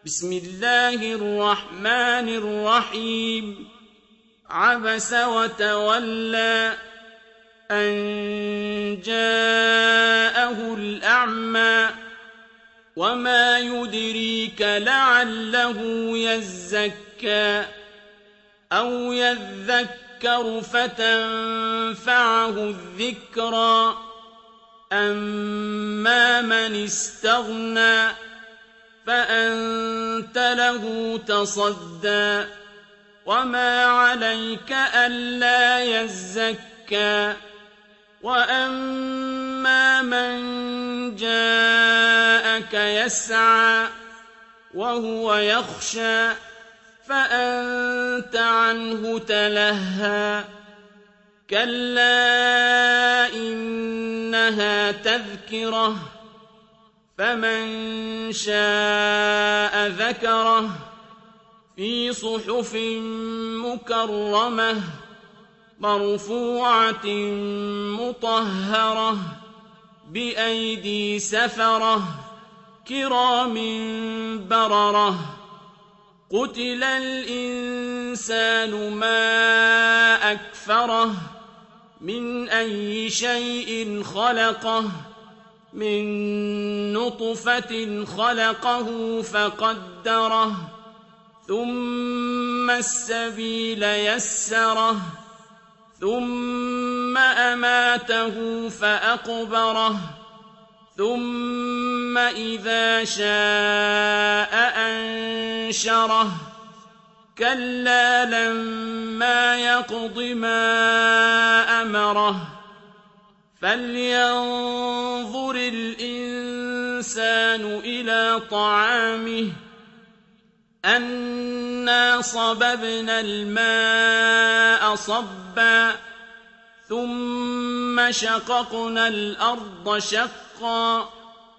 بسم الله الرحمن الرحيم عبس وتولى أن جاءه الأعمى وما يدريك لعله يزكى أو يذكر فتنفعه الذكرى أما من استغنى فأنت له تصدى وما عليك ألا يزكى وأما من جاءك يسعى وهو يخشى فأنت عنه تلهى كلا إنها تذكرة فمن شاء ذكره في صحف مكرمة مرفوعة مطهرة بأيدي سفرة كرام بررة قتل الإنسان ما أكفره من أي شيء خلقه من نطفة خلقه فقدره ثم السبيل يسره ثم أماته فأقبره ثم إذا شاء أنشره كلا لما يقض ما أمره فلينظر الإنسان إلى طعامه أنا صببنا الماء صبا ثم شققنا الأرض شقا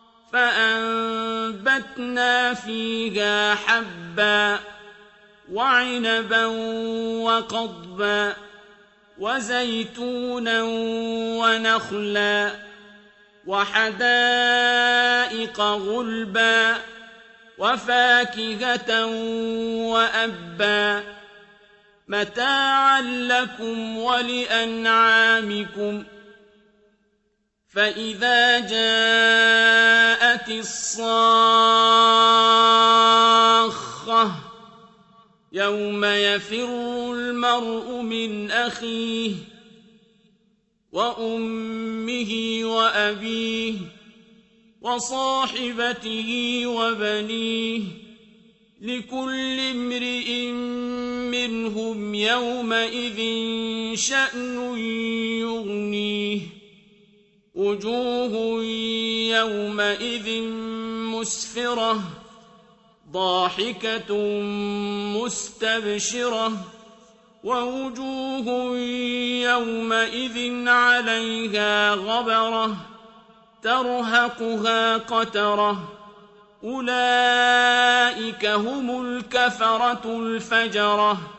فأنبتنا فيها حبا وعنبا وقضبا وزيتونا ونخلا وحدائق غلبا وفاكهة وأبا متاعا لكم ولأنعامكم فإذا جاءت الصاخة يوم يفر المرء من أخيه وأمه وأبيه وصاحبته وبنيه لكل امرئ منهم يومئذ شأن يغنيه وجوه يومئذ مسفرة ضاحكة مستبشرة ووجوه يومئذ عليها غبرة ترهقها قترة أولئك هم الكفرة الفجرة